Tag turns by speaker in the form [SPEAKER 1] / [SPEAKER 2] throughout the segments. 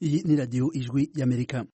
[SPEAKER 1] Iyi ni radio Ijwi y'Amerika.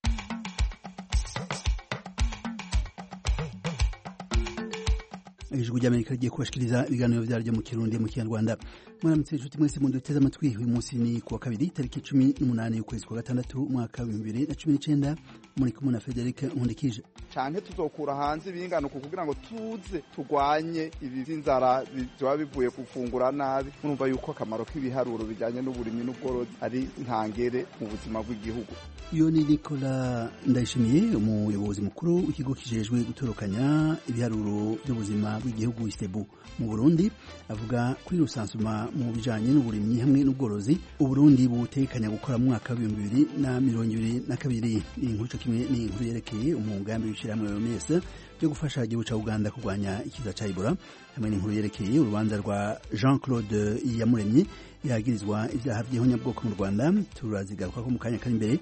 [SPEAKER 1] Ijwi ry'Amerika rigiye kubashikiriza ibiganiro vyaryo mu Kirundi mu Kinyarwanda. Mwaramutse inshuti mwese munduteze amatwi. Uyu munsi ni kuwa kabiri tariki 18 y'ukwezi kwa gatandatu umwaka wa 2019. Muri kumwe na Frederic Nkundikije.
[SPEAKER 2] Canke tuzokura hanze ibinganuko kugira ngo tuze turwanye ibi vy'inzara biba bivuye gufungura nabi. Murumva yuko akamaro k'ibiharuro bijanye n'uburimyi n'ubworozi ari ntangere mu buzima bw'igihugu.
[SPEAKER 1] Iyo ni Nicolas Ndayishimiye, umuyobozi mukuru w'ikigo kijejwe gutorokanya ibiharuro by'ubuzima bw'igihugu Istebu mu Burundi, avuga kuri rusansuma mu bijanye n'uburimyi hamwe n'ubworozi Uburundi butekanya gukora mu mwaka wa 2022. Inkuru kimwe ni inkuru yerekeye umugambi w'ishirahamwe OMS byo gufasha igihugu ca Uganda kurwanya ikiza ca Ebola, hamwe n'inkuru yerekeye urubanza rwa Jean-Claude Iyamuremye yagirizwa ivyaha vy'ihonyabwoko mu Rwanda. Turazigaruka ko mu kanya kari imbere.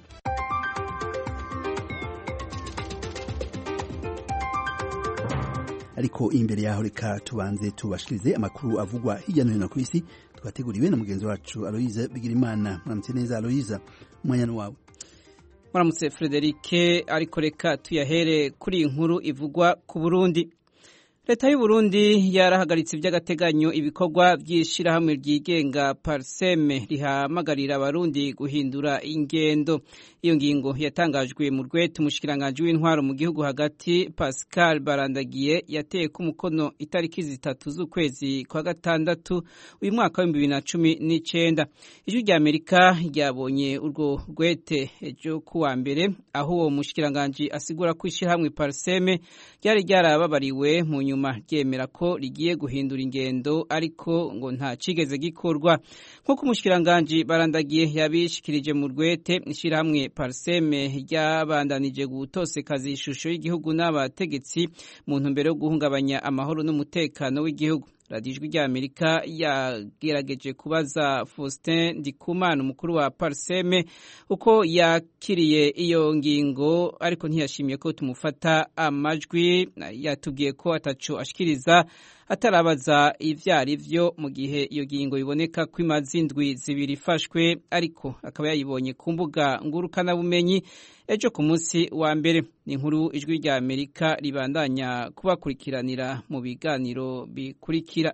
[SPEAKER 1] Ariko imbere yaho reka tubanze tubashikirize amakuru avugwa hirya no hino ku isi twateguriwe na mugenzi wacu Aloise Bigirimana. Muramutse neza Aloise, umwanya wawe.
[SPEAKER 3] Muramutse Frederic, ariko reka tuyahere kuri inkuru ivugwa ku Burundi. Leta y'u Burundi yarahagaritse iby'agateganyo ibikorwa by'ishirahamwe ryigenga Parseme rihamagarira abarundi guhindura ingendo. Iyo ngingo yatangajwe mu rwete umushikiranganje w'intwaro mu gihugu hagati Pascal Barandagiye yateye ku mukono itariki 3 z'ukwezi kwa gatandatu uyu mwaka wa 2019. Ijwi rya Amerika ryabonye urwo rwete ejo kuwa mbere, aho uwo mushikiranganje asigura ko ishirahamwe Parseme ryari ryarababariwe mu nyuma ryemera ko rigiye guhindura ingendo, ariko ngo nta cigeze gikorwa. Nk'uko umushikiranganje Barandagiye yabishikirije mu rwete, ishirahamwe Parseme ryabandanije gutosekaza ishusho y'igihugu n'abategetsi mu ntumbero yo guhungabanya amahoro n'umutekano w'igihugu. Radio Ijwi rya Amerika yagerageje kubaza Faustin Ndikumana, umukuru wa Parseme, uko yakiriye iyo ngingo, ariko ntiyashimye ko tumufata amajwi. Yatubwiye ko ataco ashikiriza atarabaza ivyari vyo, mu gihe iyo ngingo iboneka ko imaze indwi zibiri ifashwe, ariko akaba yayibonye ku mbuga ngurukana bumenyi ejo ku munsi wa mbere. Ni inkuru Ijwi rya Amerika ribandanya kubakurikiranira mu biganiro bikurikira.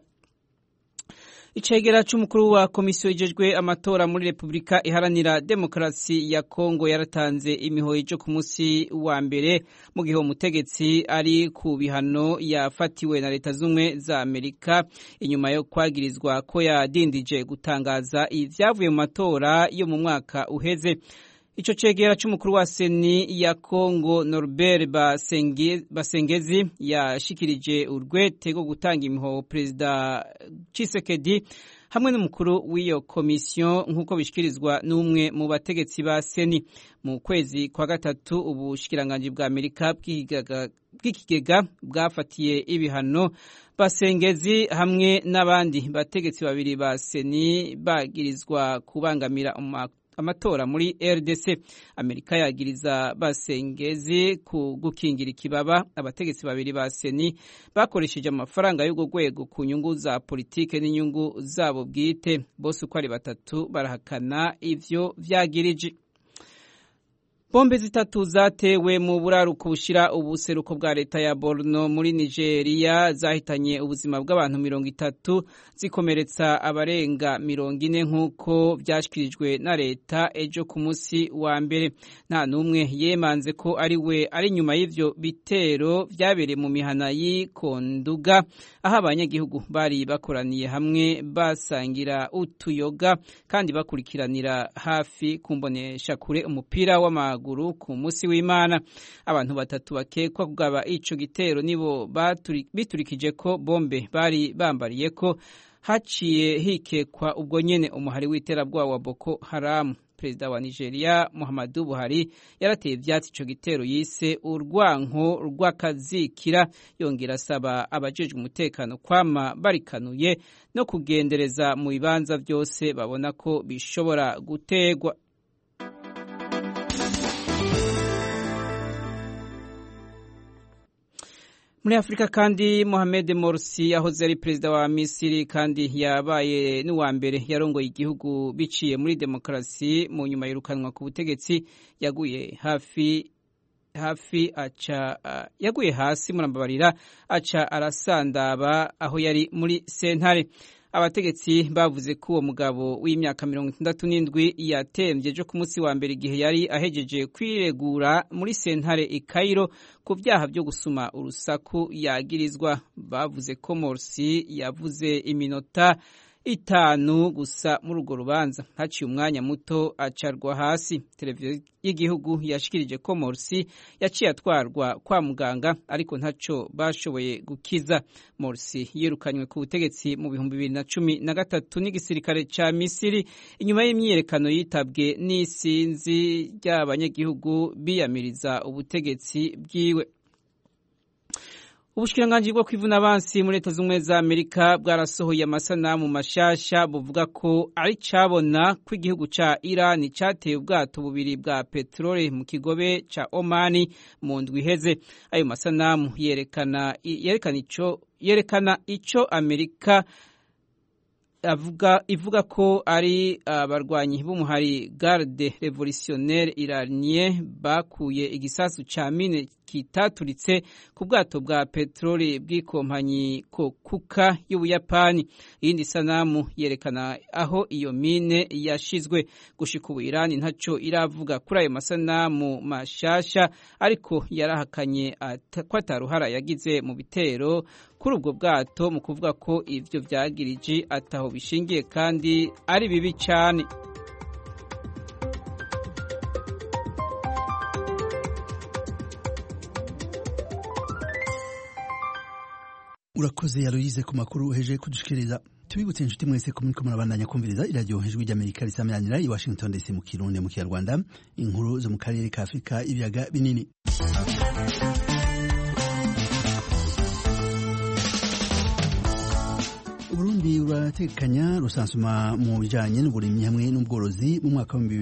[SPEAKER 3] Icegera c'umukuru wa komisiyo ijejwe amatora muri Republika Iharanira Demokarasi ya Kongo yaratanze imihoho ejo ku munsi wa mbere, mu gihe umutegetsi ari ku bihano yafatiwe na Leta Zumwe za Amerika inyuma yo kwagirizwa ko yadindije gutangaza ivyavuye mu matora yo mu mwaka uheze. Ico cegera c'umukuru wa Seni ya Kongo Norbert Basengezi yashikirije urwete rwo gutanga imihoho Perezida Tshisekedi hamwe n'umukuru w'iyo komisiyo, nk'uko bishikirizwa n'umwe mu bategetsi ba Seni. Mu kwezi kwa gatatu ubushikiranganje bwa Amerika bw'ikigega bwafatiye ibihano Basengezi hamwe n'abandi bategetsi babiri ba Seni bagirizwa kubangamira amatora muri RDC. Amerika yagiriza Basengezi ku gukingira ikibaba abategetsi babiri ba Seni bakoresheje amafaranga y'ugo rwego ku nyungu za politike n'inyungu zabo bwite. Bose uko ari batatu barahakana ivyo vyagirije. Bombe zitatu zatewe mu buraruko bushira ubuseruko bwa leta ya Borno muri Nigeria zahitanye ubuzima bw'abantu 30, zikomeretsa abarenga 40 nk'uko vyashikirijwe na leta ejo ku munsi wa mbere. Nta numwe yemanze ko ari nyuma y'ivyo bitero vyabereye mu mihana y'Ikonduga, aho abanyagihugu bari bakoraniye hamwe basangira utuyoga kandi bakurikiranira hafi kumbonesha kure umupira w'amaguru ku munsi w'Imana. Abantu batatu bakekwa kugaba ico gitero nibo biturikije ko bombe bari bambariye ko haciye hikekwa ubwo nyene umuhari w'iterabwoba wa Boko Haram. Perezida wa Nigeria Muhammadu Buhari yarateye ivyatsi ico gitero yise urwanko rw'akazikira, yongera asaba abajejwe umutekano kwama barikanuye no kugendereza mu bibanza vyose babona ko bishobora gutegwa. Muri Afrika kandi Mohamed Morsi yahoze ari perezida wa Misiri kandi yabaye n'uwa mbere yarongoye igihugu biciye muri demokarasi mu nyuma yirukanwa ku butegetsi yaguye yaguye hasi murambabarira aca arasandaba aho yari muri sentare. Abategetsi bavuze ko uwo mugabo w'imyaka 67 yatemvye ejo ku munsi wa mbere igihe yari ahejeje kwiregura muri sentare i Cairo ku vyaha vyo gusuma urusaku yagirizwa. Bavuze ko Morsi yavuze iminota 5 gusa muri urwo rubanza, haciye umwanya muto acarwa hasi. Televiziyo y'igihugu yashikirije ko Morsi yaciye atwarwa kwa muganga ariko ntaco bashoboye gukiza. Morsi yirukanywe ku butegetsi mu 2013 n'igisirikare ca Misiri inyuma y'imyiyerekano yitabwe n'isinzi ry'abanyagihugu biyamiriza ubutegetsi bwiwe. Ubushikiranganji bwo kwivuna abansi muri Leta z'Ubumwe za Amerika bwarasohoye amasanamu mashasha buvuga ko ari cabona ko igihugu ca Iran cateye ubwato bubiri bwa petrole mu kigobe ca Oman mu ndwi iheze. Ayo masanamu yerekana ico Amerika ivuga ko ari abarwanyi b'umuhari Garde Revolutionnaire Iranien bakuye igisasu ca mine kitaturitse ku bwato bwa petrole bw'ikompanyi Kokuka y'Ubuyapani. Iyindi sanamu yerekana aho iyo mine yashizwe. Gushika ubu Iran ntaco iravuga kuri ayo masanamu mashasha, ariko yarahakanye ko ataruhara yagize mu bitero kuri ubwo bwato mu kuvuga ko ivyo vyagirije ataho bishingiye kandi ari bibi cyane.
[SPEAKER 1] Urakoze Aloise ku makuru uheje kudushikiriza. Tubibutse inshuti mwese ko muriko murabandanya kumviriza iradiyo Ijwi ry'Amerika risamiranyira i Washington DC mu Kirundi mu Kinyarwanda, inkuru zo mu karere ka Afrika ibiyaga binini. Burundi uratekanya rusansuma mu bijanye n'uburimyi hamwe n'ubworozi mu mwaka wa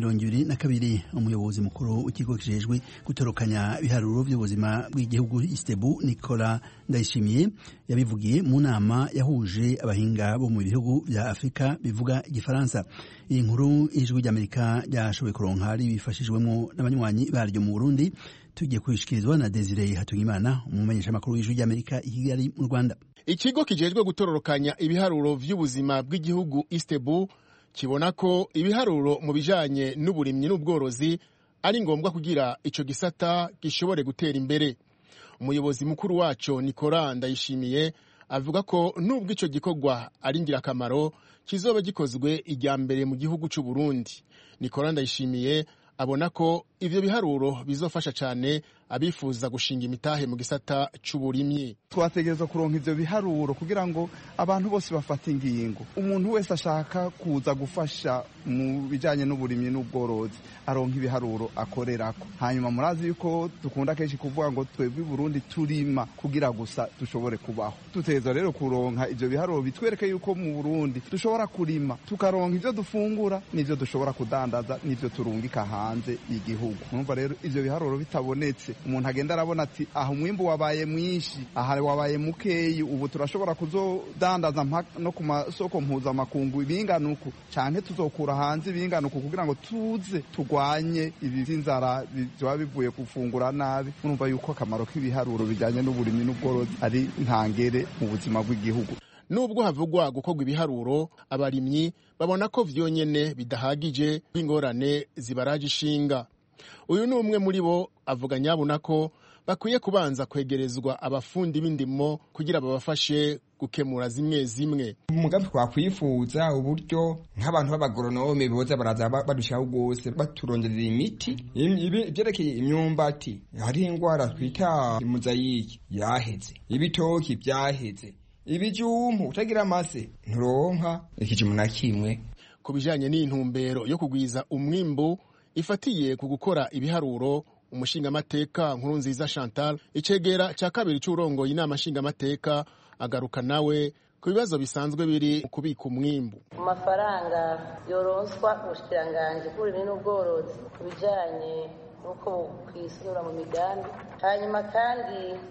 [SPEAKER 1] 2022. Umuyobozi mukuru w'ikigo kijejwe gutorokanya ibiharuro by'ubuzima bw'igihugu Istebu Nicolas Ndayishimiye yabivugiye mu nama yahuje abahinga bo mu bihugu vya Afrika bivuga igifaransa. Iyi nkuru Ijwi ry'Amerika ryashoboye kuronka ari bifashijwemo n'abanywanyi baryo mu Burundi. Tugiye kubishikirizwa na Desire Hatungimana, umumenyesha makuru w'Ijwi ry'Amerika i Kigali mu Rwanda.
[SPEAKER 4] Ikigo kijejwe gutororokanya ibiharuro vy'ubuzima bw'igihugu Istebu kibona ko ibiharuro mu bijanye n'uburimyi n'ubworozi ari ngombwa kugira ico gisata gishobore gutera imbere. Umuyobozi mukuru waco Nicolas Ndayishimiye avuga ko nubwo ico gikorwa ari ngirakamaro kizoba gikozwe ijya mbere mu gihugu c'u Burundi. Nicolas Ndayishimiye abona ko ivyo biharuro bizofasha cyane abifuza gushinga imitahe mu gisata c'uburimyi.
[SPEAKER 2] Twategerezwa kuronka ivyo biharuro kugira ngo abantu bose bafate ingingo. Umuntu wese ashaka kuza gufasha mu bijanye n'uburimyi n'ubworozi aronka ibiharuro akorerako. Hanyuma murazi yuko dukunda kenshi kuvuga ngo twebwe Burundi turima kugira gusa dushobore kubaho. Tuteza rero kuronka ivyo biharuro bitwereke yuko mu Burundi dushobora kurima tukaronka ivyo dufungura n'ivyo dushobora kudandaza n'ivyo turungika hanze igihugu. Numva rero ivyo biharuro bitabonetse umuntu agenda arabona ati aho umwimbu wabaye mwinshi aha wabaye mukeyi, ubu turashobora kuzodandaza no ku masoko mpuzamakungu ibinganuku canke tuzokura hanze ibinganuku kugira ngo tuze tugwanye ibi vy'inzara biba bivuye gufungura nabi. Urumva yuko akamaro k'ibiharuro bijanye n'uburimyi n'ubworozi ari ntangere mu buzima bw'igihugu.
[SPEAKER 4] Nubwo havugwa gukorwa ibiharuro, abarimyi babona ko vyonyene bidahagije b'ingorane zibaraje ishinga. Uyu ni umwe muri bo avuga nyabuna ko bakwiye kubanza kwegerezwa abafundi b'indimo kugira babafashe gukemura zimwe zimwe.
[SPEAKER 5] Umugambi twakwifuza uburyo nk'abantu b'abagoronome boza baraza badushiraho gose baturonderera imiti ibyerekeye imyumbati. Hari ingwara twita muzayiki yaheze, ibitoki byaheze, ibijumbu utagira amase nturonka ikijimu na kimwe.
[SPEAKER 4] Ku bijanye n'intumbero yo kugwiza umwimbu ifatiye ku gukora ibiharuro, umushingamateka Nkurunziza Chantal icegera ca kabiri c'urongoye inama nshingamateka agaruka nawe ku bibazo bisanzwe biri mu kubika umwimbu.
[SPEAKER 6] Amafaranga yoronswa ubushikiranganje bw'uburimyi n'ubworozi ku bijanye n'uko kwisura mu migambi, hanyuma kandi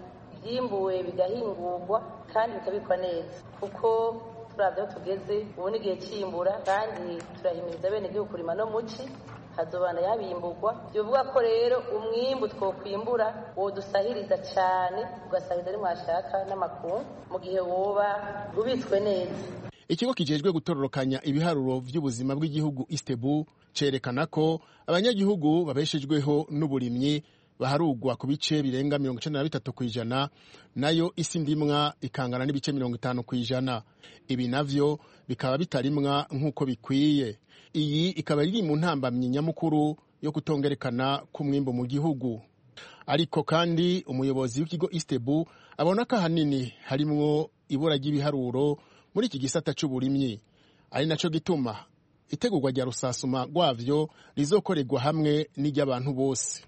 [SPEAKER 6] byimbuwe bigahingurwa kandi bikabikwa neza, kuko turavye aho tugeze ubu n'igihe c'imbura, kandi turahimiriza bene igihugu kurima no muci hazobana yabimburwa. Byovuga ko rero umwimbu twokwimbura wodusahiriza cane, ugasahiriza ari mwashaka n'amakungu mu gihe woba ubitswe neza.
[SPEAKER 4] Ikigo kijejwe gutororokanya ibiharuro vy'ubuzima bw'igihugu Istebu cerekana ko abanyagihugu babeshejweho n'uburimyi baharugwa ku bice birenga 93%, nayo isi ndimwa ikangana n'ibice 50%. Ibi navyo bikaba bitarimwa nk'uko bikwiye. Iyi ikaba iri mu ntambamyi nyamukuru yo kutongerekana k'umwimbo mu gihugu. Ariko kandi umuyobozi w'ikigo Istebu abona ko ahanini harimwo ibura ry'ibiharuro muri iki gisata c'uburimyi, ari naco gituma itegurwa rya rusasuma rwavyo rizokorerwa hamwe n'iry'abantu bose.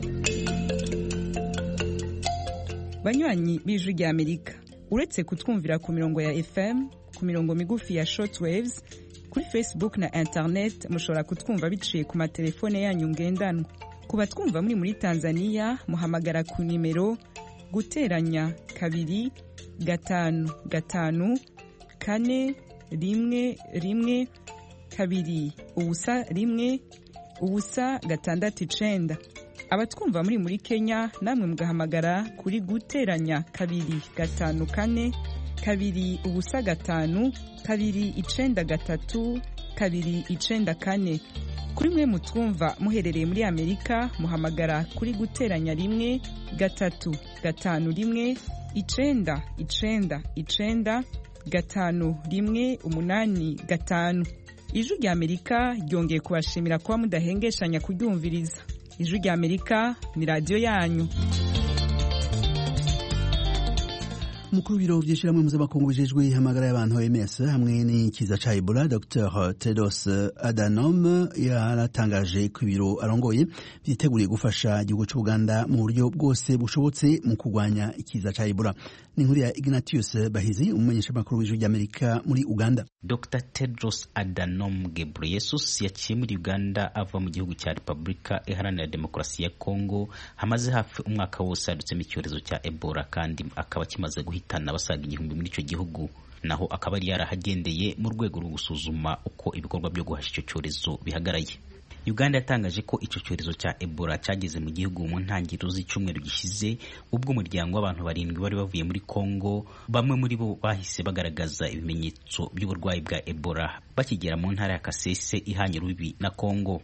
[SPEAKER 7] Banywanyi b'Ijwi rya Amerika, uretse kutwumvira ku mirongo ya FM, ku mirongo migufi ya shortwaves, kuri Facebook na internet mushobora kutwumva biciye ku matelefone yanyu ngendanwa. Ku batwumva muri Tanzania muhamagara ku nimero guteranya 2 5 5 4 1 1 2 ubusa 1 ubusa 6 abatwumva muri Kenya namwe mugahamagara kuri guteranya 2 5 4 2 ubusa 5 2 9 3 2 9 4. Kuri mwe mutwumva muherereye muri Amerika muhamagara kuri guteranya 1 3 5 1 9 9 9 5 1 8 5. Ijwi rya Amerika ryongeye kubashimira kuba mudahengeshanya kuryumviriza. Ijwi rya Amerika ni radio yanyu.
[SPEAKER 1] Mukuru w'ibiro vy'ishirahamwe mpuzamakungu bijejwe ihamagara y'abantu OMS hamwe n'ikiza ca Ebola, Dr Tedros Adhanom yaratangaje ko ibiro arongoye vyiteguriye gufasha igihugu c'Uganda mu buryo bwose bushobotse mu kurwanya ikiza ca Ebola. Ni inkuru ya Ignatius Bahizi, umumenyeshamakuru w'Ijwi ry'Amerika muri Uganda.
[SPEAKER 8] Dr Tedros Adhanom Ghebreyesus yaciye muri Uganda ava mu gihugu cya Repubulika Iharanira Demokarasi ya Kongo hamaze hafi umwaka wose hadutsemo icyorezo cya Ebola, kandi akaba kimaze guhitana abasaga 1000 muri icyo gihugu. Naho akaba ari yarahagendeye mu rwego rwo gusuzuma uko ibikorwa byo guhasha icyo cyorezo bihagaraye. Uganda yatangaje ko icyo cyorezo cya Ebola cyageze mu gihugu mu ntangiriro z'icyumweru gishize, ubwo umuryango w'abantu 7 bari bavuye muri Kongo, bamwe muri bo bahise bagaragaza ibimenyetso by'uburwayi bwa Ebola bakigera mu ntara ya Kasese ihanye rubi na Kongo.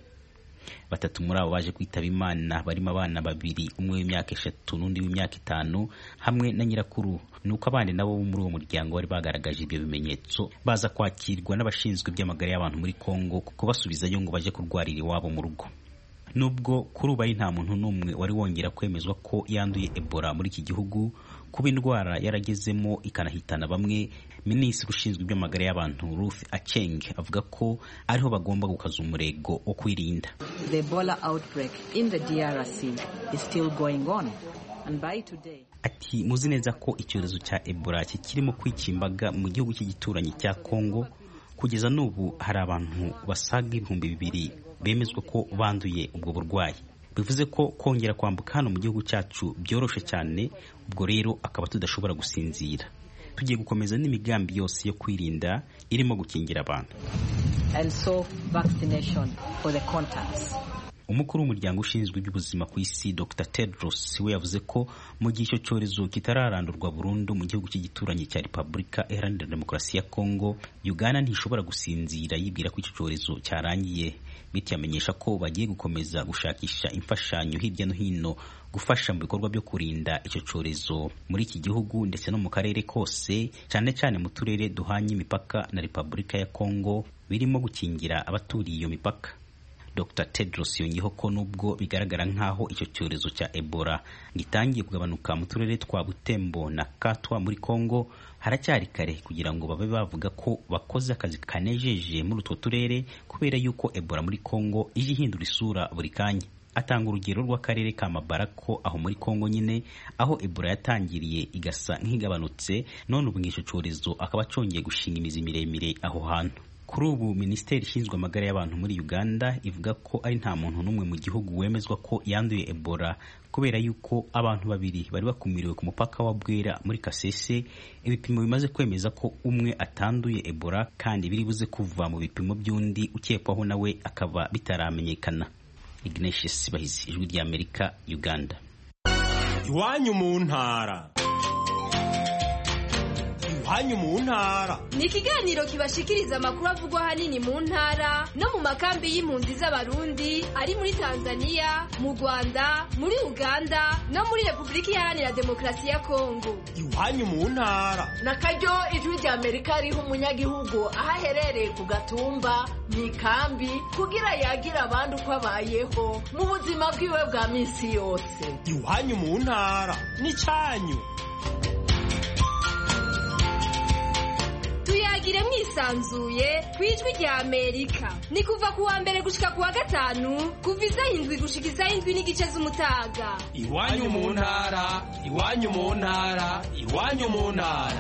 [SPEAKER 8] 3 muri abo baje kwitaba Imana barimo abana 2, umwe w'imyaka 3 n'undi w'imyaka 5 hamwe na nyirakuru. Nuko abandi nabo muri uwo muryango bari bagaragaje ibyo bimenyetso baza kwakirwa n'abashinzwe by'amagara y'abantu muri Kongo kuko basubizayo ngo baje kurwarira iwabo mu rugo. Nubwo kuri ubu nta muntu n'umwe wari wongera kwemezwa ko yanduye Ebola muri iki gihugu, kuba indwara yaragezemo ikanahitana bamwe, Minisitiri ushinzwe iby'amagara y'abantu Ruth Acheng avuga ko ariho bagomba gukaza umurego wo kwirinda.
[SPEAKER 9] The Ebola outbreak in the DRC is still going on. And by today,
[SPEAKER 8] ati muzi neza ko icyorezo cya Ebola kirimo kwikimbaga mu gihugu cy'igituranyi cya Kongo. Kugeza n'ubu hari abantu basaga 2000 bemezwa ko banduye ubwo burwayi. Bivuze ko kongera kwambuka hano mu gihugu cyacu byoroshe cyane, ubwo rero akaba tudashobora gusinzira. Tugiye gukomeza n'imigambi yose yo kwirinda irimo gukingira abantu.
[SPEAKER 9] And so vaccination for the contacts.
[SPEAKER 8] Umukuru w'umuryango ushinzwe iby'ubuzima ku isi Dr Tedros we yavuze ko mu gihe icyo cyorezo kitararandurwa burundu mu gihugu cy'igituranyi cya Repubulika Iharanira Demokarasi ya Kongo, Uganda ntishobora gusinzira yibwira ko icyo cyorezo cyarangiye. Biti yamenyesha ko bagiye gukomeza gushakisha imfashanyo hirya no hino gufasha mu bikorwa byo kurinda icyo cyorezo muri iki gihugu ndetse no mu karere kose, cyane cyane mu turere duhanye imipaka na Repubulika ya Kongo birimo gukingira abaturiye iyo mipaka. Dr Tedros yongeyeho ko nubwo bigaragara nk'aho icyo cyorezo cya Ebola gitangiye kugabanuka mu turere twa Butembo na Katwa muri Kongo, haracyari kare kugira ngo babe bavuga ko bakoze akazi kanejeje muri utwo turere, kubera yuko Ebola muri Kongo ije ihindura isura buri kanya. Atanga urugero rw'akarere ka Mabarako aho muri Kongo nyine, aho Ebola yatangiriye igasa nk'igabanutse, none ubu ngicyo cyorezo akaba cyongeye gushinga imizi miremire aho hantu. Kuri ubu minisiteri ishinzwe amagara y'abantu muri Uganda ivuga ko ari nta muntu n'umwe mu gihugu wemezwa ko yanduye Ebola kubera yuko abantu babiri bari bakumiriwe ku mupaka wa Bwera muri Kasese. Ibipimo bimaze kwemeza ko umwe atanduye Ebola kandi biri buze kuva mu bipimo by'undi ukekwaho nawe akaba bitaramenyekana. Ignatius Bahizi, Ijwi ry'Amerika, Uganda.
[SPEAKER 10] Iwanyu mu ntara. Iwanyu mu ntara
[SPEAKER 11] ni ikiganiro kibashikiriza amakuru avugwa hanini mu ntara no mu makambi y'impunzi z'abarundi ari muri Tanzania, mu Rwanda, muri Uganda no muri Repubulika Iharanira Demokarasi ya Kongo.
[SPEAKER 10] Iwanyu mu ntara
[SPEAKER 12] nakaryo Ijwi ry'Amerika riha umunyagihugu aho aherereye ku gatumba mu ikambi kugira yagira abandi uko abayeho mu buzima bwiwe bwa minsi yose.
[SPEAKER 10] Iwanyu mu ntara ni cyanyu.
[SPEAKER 11] Tuyagire mwisanzuye kwijwi rya Amerika. Ni kuva kuwa mbere gushika kuwa gatanu kuva isaha 7 gushika isaha 7:30 z'umutaga.
[SPEAKER 10] Iwanyu mu ntara, iwanyu mu ntara, iwanyu mu ntara.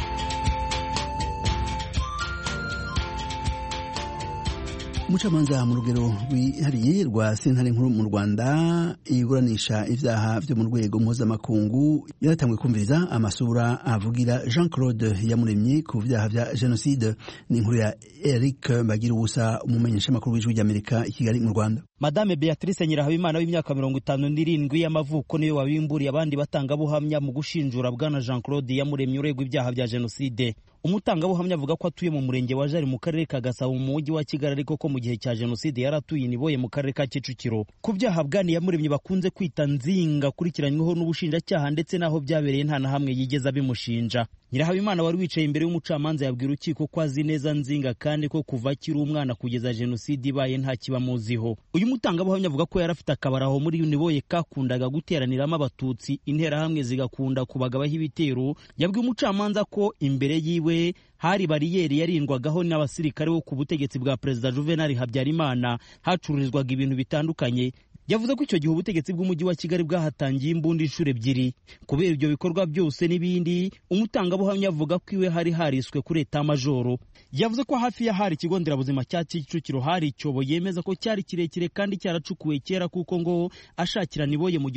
[SPEAKER 1] Umucamanza mu rugero rwihariye rwa sentare nkuru mu Rwanda iburanisha ivyaha vyo mu rwego mpuzamakungu yaratangwe kumviriza amasura avugira Jean-Claude Iyamuremye ku vyaha vya genocide. Ni inkuru ya Eric Bagiruwubusa, umumenyesha makuru w'Ijwi ry'Amerika i Kigali mu Rwanda.
[SPEAKER 13] Madame Beatrice Nyirahabimana w'imyaka 57 y'amavuko niyo wabimburiye abandi batangabuhamya mu gushinjura bwana Jean-Claude Iyamuremye uregwa ibyaha vya genocide. Umutangabuhamya avuga ko atuye mu murenge wa Jari mu karere ka Gasabo mu mujyi wa Kigali, ariko ko mu gihe cya genocide yaratuye Niboye mu karere ka Kicukiro. Ku byaha bwa Iyamuremye bakunze kwita nzinga kurikiranyweho n'ubushinjacyaha ndetse naho byabereye nta na hamwe yigeza bimushinja. Nyirahabimana wari wicaye imbere y'umucamanza yabwira urukiko ko azi neza nzinga kandi ko kuva akiri umwana kugeza genocide ibaye nta kibamuziho. Uyu mutangabuhamya avuga ko yarafite akabaraho muri Niboye kakundaga guteraniramo abatutsi, interahamwe zigakunda kubagabaho ibitero. Yabwiye umucamanza ko imbere yiwe hari bariyeri yarindwagaho n'abasirikare bo ku butegetsi bwa Perezida Juvenal Habyarimana, hacururizwaga ibintu bitandukanye. Yavuze ko icyo gihe ubutegetsi bw'umujyi wa Kigali bwahatangiye imbunda inshuro ebyiri. Kubera ibyo bikorwa byose n'ibindi, umutangabuhamya avuga ko iwe hari hariswe kuri Eta Majoro. Yavuze ko hafi ya hari ikigo nderabuzima cya Kicukiro hari icyobo yemeza ko cyari kirekire kandi cyaracukuwe kera, kuko ngo ashakira Niboye mu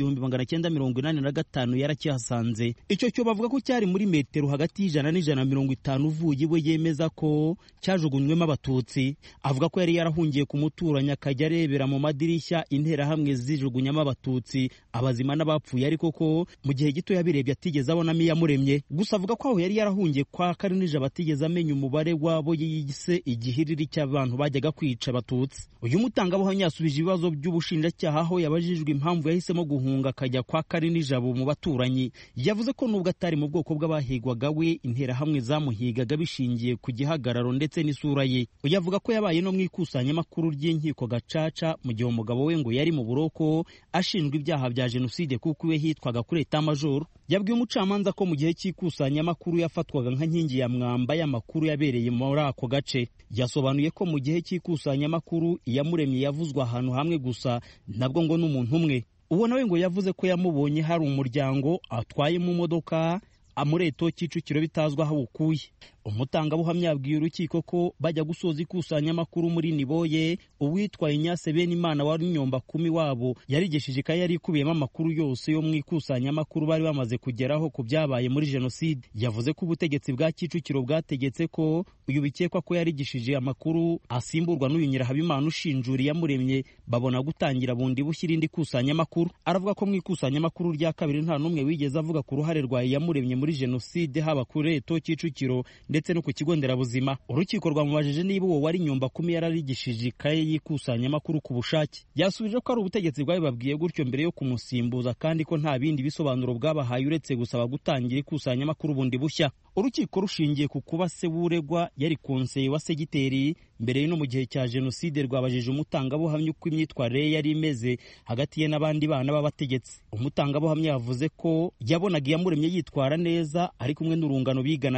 [SPEAKER 13] 1985 yarakihasanze. Icyo cyobo avuga ko cyari muri metero hagati y'ijana n'ijana 150 uvuye iwe, yemeza ko cyajugunywemo abatutsi. Avuga ko yari yarahungiye ku muturanyi akajya arebera mu madirishya interahamwe zijugunyamo abatutsi, abazima n'abapfuye, ariko ko mu gihe gito yabirebye atigeze abonamo Iyamuremye. Gusa avuga ko aho yari yarahungiye kwa Karinija batigeze amenya umubare wabo yise igihiriri cy'abantu bajyaga kwica abatutsi. Uyu mutangabuhamya yasubije ibibazo by'ubushinjacyaha aho yabajijwe impamvu yahisemo guhunga akajya kwa Karinija mu baturanyi. Yavuze ko nubwo atari mu bwoko bw'abahigwaga we, interahamwe zamuhigaga bishingiye ku gihagararo ndetse n'isura ye. Uyu avuga ko yabaye no mu ikusanyamakuru ry'inkiko gacaca mu gihe umugabo we ngo yari mu buroko ashinjwa ibyaha bya genocide kuko iwe hitwaga kuri Eta Majoro. Yabwiye umucamanza ko mu gihe cy'ikusanyamakuru yafatwaga nka nkingi ya mwamba y'amakuru yabereye muri ako gace. Yasobanuye ko mu gihe cy'ikusanyamakuru Iyamuremye yavuzwe ahantu hamwe gusa, nabwo ngo n'umuntu umwe. Uwo nawe ngo yavuze ko yamubonye hari umuryango atwaye mu modoka amureto Kicukiro bitazwa aho ukuye. Umutangabuhamya yabwiye urukiko ko bajya gusoza ikusanyamakuru muri Niboye, uwitwa Ignace Benimana wari Nyomba kumi wabo yarigeshije ko yari ikubiyemo amakuru yose yo mu ikusanyamakuru bari bamaze kugeraho ku byabaye muri genocide. Yavuze ko ubutegetsi bwa Kicukiro bwategetse ko uyu bikekwa ko yarigishije amakuru asimburwa n'uyu Nyirahabimana ushinjura Iyamuremye, babona gutangira bundi bushyira indi kusanyamakuru. Aravuga ko mu ikusanyamakuru rya kabiri nta n'umwe wigeze avuga ku ruhare rwa Iyamuremye muri genocide, haba kuri Eto Kicukiro ndetse no ku kigo nderabuzima. Urukiko rwamubajije niba uwo wari Nyomba kumi yararigishije ikaye y'ikusanya-makuru ku bushake. Yasubije ko ari ubutegetsi bwabibabwiye gutyo mbere yo kumusimbuza, kandi ko nta bindi bisobanuro bwabahaye uretse gusaba gutangira ikusanya-makuru bundi bushya. Urukiko rushingiye ku kuba se wuregwa yari konseye wa segiteri mbere no mu gihe cya genocide, rwabajije umutangabuhamya uko imyitwarire yari imeze hagati ye n'abandi bana b'abategetsi. Umutangabuhamya yavuze ko yabonaga Iyamuremye yitwara neza ari kumwe n'urungano biganaga.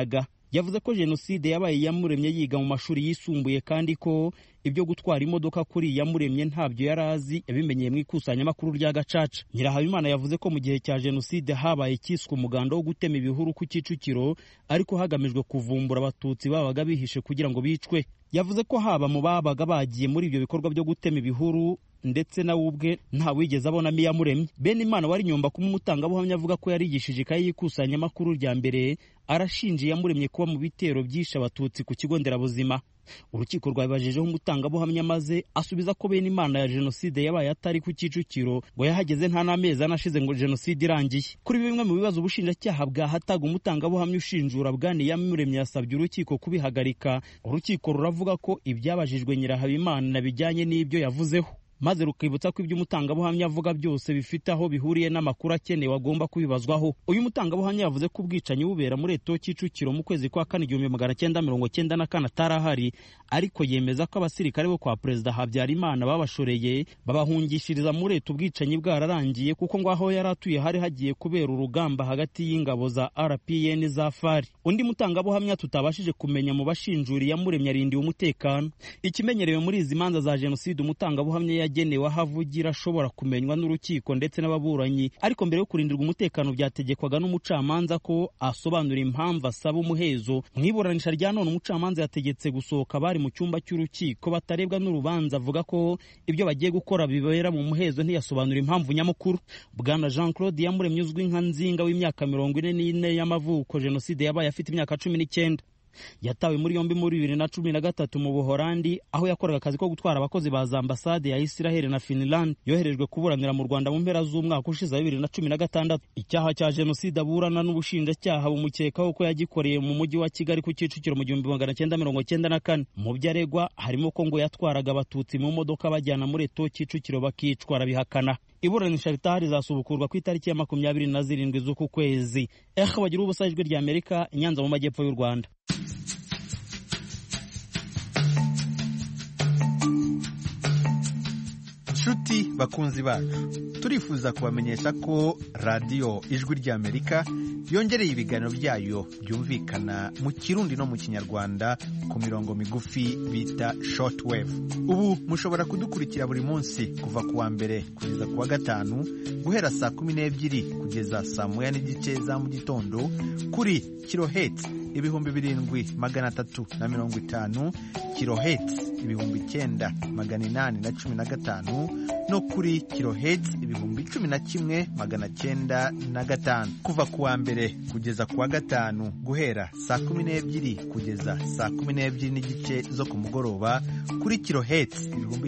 [SPEAKER 13] yavuze ko jenoside yabaye Iyamuremye yiga mu mashuri yisumbuye kandi ko ibyo gutwara imodoka kuri Iyamuremye ntabyo yari azi, yabimenyeye mu ikusanyamakuru rya Gacaca. Nyirahabimana yavuze ko mu gihe cya jenoside habaye kiswe umuganda wo gutema ibihuru ku Kicukiro, ariko hagamijwe kuvumbura abatutsi babaga bihishe kugira ngo bicwe. Yavuze ko haba mu babaga bagiye muri ibyo bikorwa byo gutema ibihuru ndetse nawe ubwe nta wigeze abonamo Iyamuremye. Benimana wari Nyumba kuma umutangabuhamya avuga ko yarigishije ikayi y'ikusanya-makuru rya mbere, arashinja Iyamuremye kuba mu bitero byishe abatutsi ku kigo nderabuzima. Urukiko rwabibajijeho umutangabuhamya maze asubiza ko Benimana ya jenoside yabaye atari ku Kicukiro ngo yahageze nta n'amezi anashize ngo jenoside irangiye. Kuri bimwe mu bibazo ubushinjacyaha bwahataga umutangabuhamya ushinjura bwana Iyamuremye yasabye urukiko kubihagarika. Urukiko ruravuga ko ibyabajijwe Nyirahabimana bijyanye n'ibyo yavuzeho, maze rukibutsa ko ibyo umutangabuhamya avuga byose bifite aho bihuriye n'amakuru akenewe agomba kubibazwaho. Uyu mutangabuhamya yavuze ko ubwicanyi bubera muri Eto Kicukiro mu kwezi kwa 4 1994 atarahari, ariko yemeza ko abasirikare bo kwa Perezida Habyarimana babashoreye babahungishiriza muri Eto ubwicanyi bwararangiye, kuko ngo aho yari atuye hari hagiye kubera urugamba hagati y'ingabo za RPN za FARI. Undi mutangabuhamya tutabashije kumenya mu bashinjura Iyamuremye arindiwe umutekano. Ikimenyerewe muri izi manza za jenoside, umutangabuhamya yagenewe aho avugira ashobora kumenywa n'urukiko ndetse n'ababuranyi, ariko mbere yo kurindirwa umutekano byategekwaga n'umucamanza ko asobanura impamvu asaba umuhezo. Mu iburanisha rya none umucamanza yategetse gusohoka bari mu cyumba cy'urukiko batarebwa n'urubanza, avuga ko ibyo bagiye gukora bibera mu muhezo, ntiyasobanura impamvu nyamukuru. Bwana Jean Claude Iyamuremye uzwi nka Nzinga w'imyaka 44 y'amavuko, jenoside yabaye afite imyaka 19. Yatawe muri yombi muri 2013 mu Buholandi, aho yakoraga akazi ko gutwara abakozi ba ambasade ya Israel na Finland yoherejwe kuburanira mu Rwanda mu mpera z'umwaka ushize 2016. Icyaha cya jenoside aburana n'ubushinjacyaha bumukekaho ko yagikoreye mu mujyi wa Kigali ku Kicukiro mu 1994. Mu byo aregwa harimo ko ngo yatwaraga abatutsi mu modoka bajyana muri Eto Kicukiro bakicwa, arabihakana. Iburanisha ritahari zasubukurwa ku itariki ya 27 z'uku kwezi. Bagira ubusa ijwi rya Amerika, Nyanza mu majyepfo y'u Rwanda.
[SPEAKER 14] Nshuti bakunzi bacu, turifuza kubamenyesha ko radiyo Ijwi rya Amerika yongereye ibiganiro byayo byumvikana mu Kirundi no mu Kinyarwanda ku mirongo migufi bita shortwave. Ubu mushobora kudukurikira buri munsi kuva kuwa mbere kugeza kuwa gatanu guhera saa 12 kugeza saa 1:30 za mu gitondo kuri kilohertz 7,350, kilohertz 9,815 no kuri kilohertz 11,905 kuva kuwa mbere kugeza kuwa gatanu guhera saa 12 kugeza saa 12 n'igice zo ku mugoroba kuri kilohertz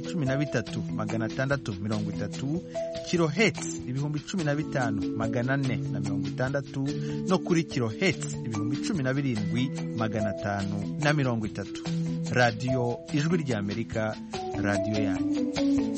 [SPEAKER 14] 13,630, kilohertz 15,460 no kuri kilohertz 17,530. Radio Ijwi rya Amerika, radio yanyu.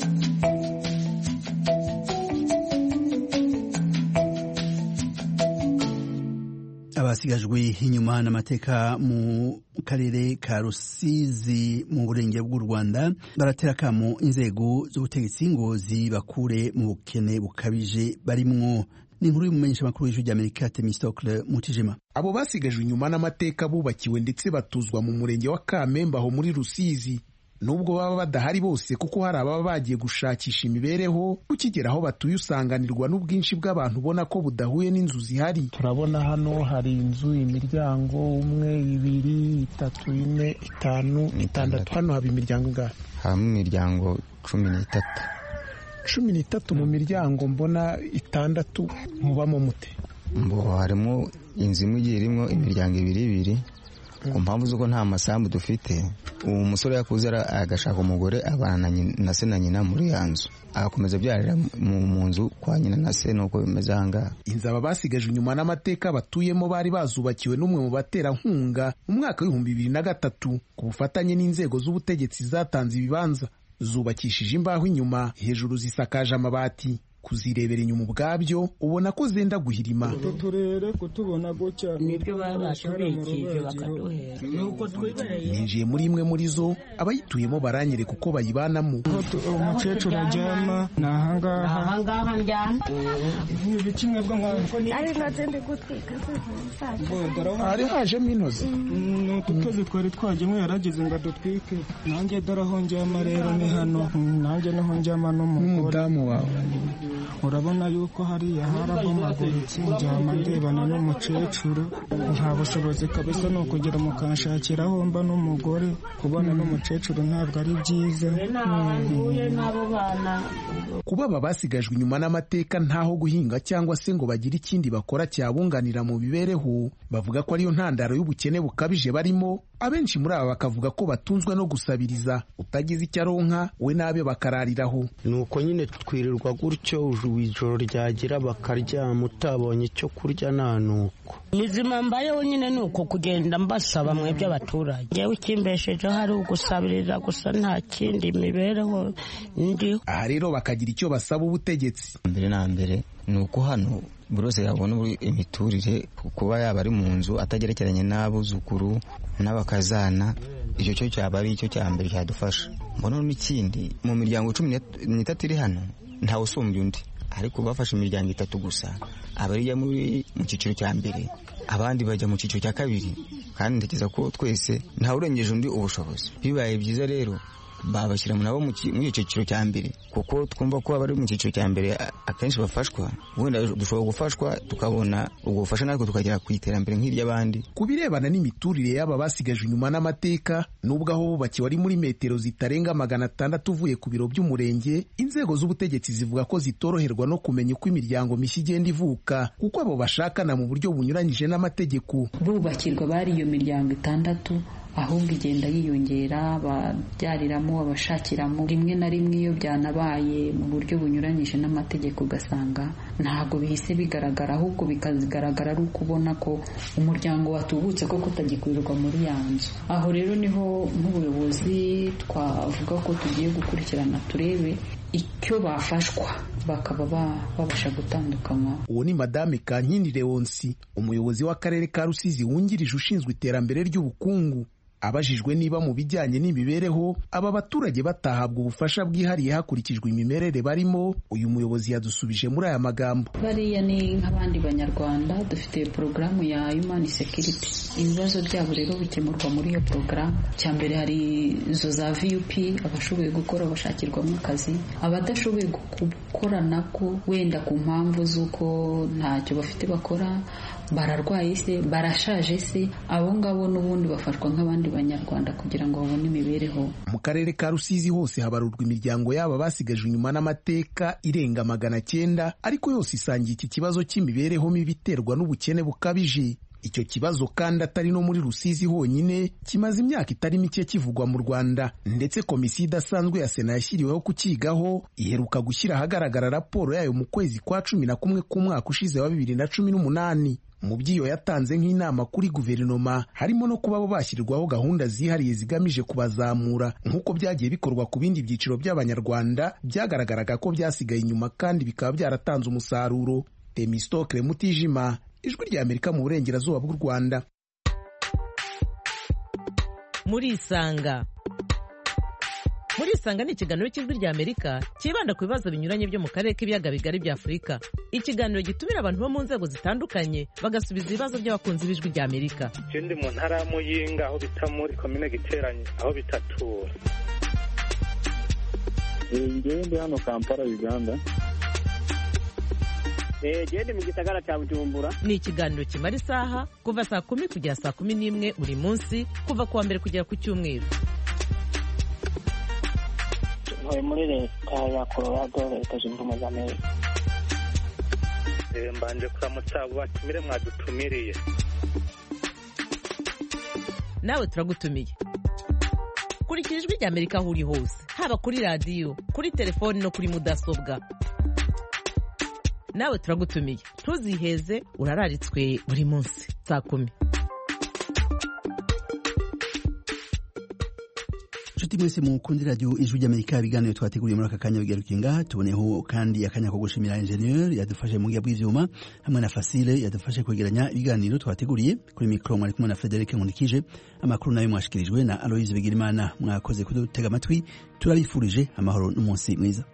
[SPEAKER 1] Abasigajwe inyuma n'amateka mu karere ka Rusizi mu burengero bw'u Rwanda baratera kamo inzego z'ubutegetsi ngo zibakure mu bukene bukabije barimwo. Ni inkuru y'umumenyesha makuru w'Ijwi rya Amerika Temistocle Mutijima.
[SPEAKER 15] Abo basigajwe inyuma n'amateka bubakiwe ndetse batuzwa mu murenge wa Kamembe aho muri Rusizi, nubwo baba badahari bose kuko hari ababa bagiye gushakisha imibereho, ukigera aho batuye usanganirwa n'ubwinshi bw'abantu ubona ko budahuye n'inzu zihari.
[SPEAKER 16] Turabona hano hari inzu, imiryango 1, 2, 3, 4, 5, 6. Hano haba imiryango ingahe?
[SPEAKER 17] Hamwe imiryango 13.
[SPEAKER 16] 13 mu miryango mbona 6 mubamo mute?
[SPEAKER 17] Mbo harimo inzu imwe irimo imiryango 2 ku mpamvu z'uko nta masambu dufite. Uwo musore yakuze agashaka umugore abana na se na nyina muri yanzu, agakomeza byarira mu nzu kwa nyina na se, nuko bimeze hanga.
[SPEAKER 15] Inzu aba basigaje inyuma n'amateka batuyemo bari bazubakiwe n'umwe mu baterankunga mu mwaka wa 2003 ku bufatanye n'inzego z'ubutegetsi zatanze ibibanza. Zubakishije imbaho inyuma, hejuru zisakaje amabati. kuzirebera inyuma ubwabyo ubona ko zenda guhirima.
[SPEAKER 18] turere kutubona gutya
[SPEAKER 19] nibyo batubikije bakaduhera nuko twibereye.
[SPEAKER 15] Ninjiye muri imwe muri zo, abayituyemo baranyereka uko bayibanamo.
[SPEAKER 18] Umukecuru aryama ni ahangaha
[SPEAKER 19] njyana
[SPEAKER 18] ibi kimwe bwo
[SPEAKER 15] hari hajemo intozi.
[SPEAKER 18] ni ututozi twari twajyemo yarageze ngo adutwike. nanjye dore aho njyama rero ni hano, nanjye niho njyama
[SPEAKER 15] n'umudamu wawe.
[SPEAKER 18] urabona yuko hariya harabomaguritse, njyama ndebana n'umukecuru. nta bushobozi kabisa ni ukugera mukanshakira aho mba n'umugore. kubona n'umukecuru ntabwo ari byiza.
[SPEAKER 15] Kuba aba basigajwe inyuma n'amateka ntaho guhinga cyangwa se ngo bagire ikindi bakora cyabunganira mu mibereho, bavuga ko ariyo ntandaro y'ubukene bukabije barimo. Abenshi muri aba bakavuga ko batunzwe no gusabiriza, utagize icyo aronka we n'abe bakarariraho.
[SPEAKER 20] nuko nyine twirirwa gutyo, ijoro ryagira bakaryama, utabonye icyo kurya nta nuko.
[SPEAKER 19] Muzima mbayeho nyine nuko kugenda mbasaba mwebwe abaturage. Yewe ikimbesheje hari ugusabiriza gusa, nta kindi mibereho ndiho.
[SPEAKER 15] Aha rero bakagira icyo basaba ubutegetsi.
[SPEAKER 17] Mbere na mbere ni uko hano buri wese yabona imiturire, kuba yaba ari mu nzu atagerekeranye n'abuzukuru n'abakazana. Icyo cyo cyaba ari icyo cya mbere cyadufasha. Mbona n'ikindi, mu miryango 13 iri hano ntawe usumbya undi, ariko bafashe imiryango 3 gusa. Abariya mu cyiciro cya mbere, abandi bajya mu cyiciro cya kabiri, kandi ntekereza ko twese ntawe urengeje undi ubushobozi. Bibaye byiza rero babashyira nabo mu cyiciro cya mbere, kuko twumva ko abari mu cyiciro cya mbere akenshi bafashwa. Wenda dushobora gufashwa tukabona ubwo bufasha, natwe tukagera ku iterambere nk'iry'abandi.
[SPEAKER 15] Ku birebana n'imiturire y'aba basigajwe inyuma n'amateka, nubwo aho bubakiwe ari muri metero zitarenga 600 uvuye ku biro by'umurenge, inzego z'ubutegetsi zivuga ko zitoroherwa no kumenya uko imiryango mishya igenda ivuka, kuko abo bashakana mu buryo bunyuranyije n'amategeko.
[SPEAKER 21] Bubakirwa bari iyo miryango 6, ahubwo igenda yiyongera, babyariramo, abashakiramo. Rimwe na rimwe iyo byanabaye mu buryo bunyuranyije n'amategeko, ugasanga ntabwo bihise bigaragara, ahubwo bikazigaragara ari uko ubona ko umuryango watubutse ko kutagikurirwa muri ya nzu. Aho rero niho nk'ubuyobozi twavuga ko tugiye gukurikirana, turebe icyo bafashwa bakaba babasha gutandukanywa.
[SPEAKER 15] Uwo ni Madame Kankindi Leonsi, umuyobozi w'akarere ka Rusizi wungirije ushinzwe iterambere ry'ubukungu. Abajijwe niba mu bijyanye n'imibereho aba baturage batahabwa ubufasha bwihariye hakurikijwe imimerere barimo, uyu muyobozi yadusubije muri aya magambo.
[SPEAKER 21] Bariya ni nk'abandi banyarwanda, dufite porogaramu ya Human Security. Ibibazo byabo rero bikemurwa muri iyo porogaramu. Cya mbere hari izo za VUP, abashoboye gukora bashakirwamo akazi, abadashoboye gukora nako wenda ku mpamvu z'uko ntacyo bafite bakora, bararwaye se, barashaje se, abo ngabo n'ubundi bafashwa nk'abandi banyarwanda kugira ngo babone imibereho.
[SPEAKER 15] Mu karere ka Rusizi hose habarurwa imiryango yaba basigajwe inyuma n'amateka irenga 900, ariko yose isangiye iki kibazo cy'imibereho mibi iterwa n'ubukene bukabije. Icyo kibazo kandi atari no muri Rusizi honyine, kimaze imyaka itari mike kivugwa mu Rwanda, ndetse komisiyo idasanzwe ya Sena yashyiriweho kukigaho iheruka gushyira ahagaragara raporo yayo mu kwezi kwa 11 k'umwaka ushize wa 2018. Mu byiyo yatanze nk'inama kuri guverinoma harimo no kuba bo bashyirirwaho gahunda zihariye zigamije kubazamura, nk'uko byagiye bikorwa ku bindi byiciro by'abanyarwanda byagaragaraga ko byasigaye inyuma kandi bikaba byaratanze umusaruro. Temistokle Mutijima, Ijwi ry'Amerika mu burengerazuba bw'u Rwanda.
[SPEAKER 22] Murisanga ni ikiganiro cy'Ijwi ry'Amerika kibanda ku bibazo binyuranye byo mu karere k'ibiyaga bigari bya Afurika. Ikiganiro gitumira abantu bo mu nzego zitandukanye bagasubiza ibibazo by'abakunzi b'Ijwi ry'Amerika.
[SPEAKER 23] Ndi mu ntara ya Muyinga, aho bita muri komine Giteranye, aho bitatura.
[SPEAKER 24] Ndi hano Kampala, Uganda.
[SPEAKER 25] Ndi mu gisagara cya Bujumbura.
[SPEAKER 22] Ni ikiganiro kimara isaha kuva saa 10 kugera saa 11 buri munsi, kuva kuwa mbere kugera ku cyumweru.
[SPEAKER 25] Muri leta ya Colorado, Leta Zunze Ubumwe za Amerika.
[SPEAKER 23] Mbanje kuramutsa abo batumire mwadutumiriye.
[SPEAKER 22] Nawe turagutumiye. Kurikira Ijwi ry'Amerika aho uri hose, haba kuri radiyo, kuri telefoni no kuri mudasobwa. Nawe turagutumiye, ntuziheze, urararitswe buri munsi saa 10.
[SPEAKER 1] inshuti mwese mukundi radio ijwi ry'Amerika ibiganiro twateguriye muri aka kanya bigarukiye ngaha tuboneho kandi akanya ko gushimira ingenieur yadufashe mu gihe bw'ivyuma hamwe na Facile yadufashe kwegeranya ibiganiro twateguriye kuri micro mwari kumwe na Frederic Nkundikije amakuru nayo mwashikirijwe na Aloise Bigirimana mwakoze kudutega amatwi turabifurije amahoro n'umunsi mwiza.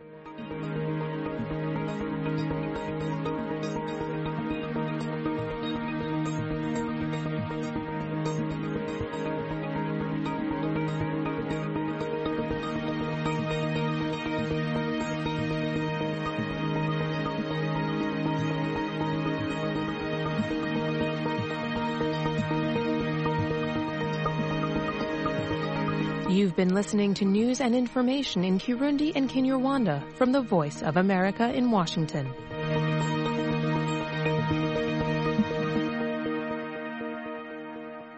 [SPEAKER 2] You've been listening to news and information in Kirundi and Kinyarwanda from the Voice of America in Washington.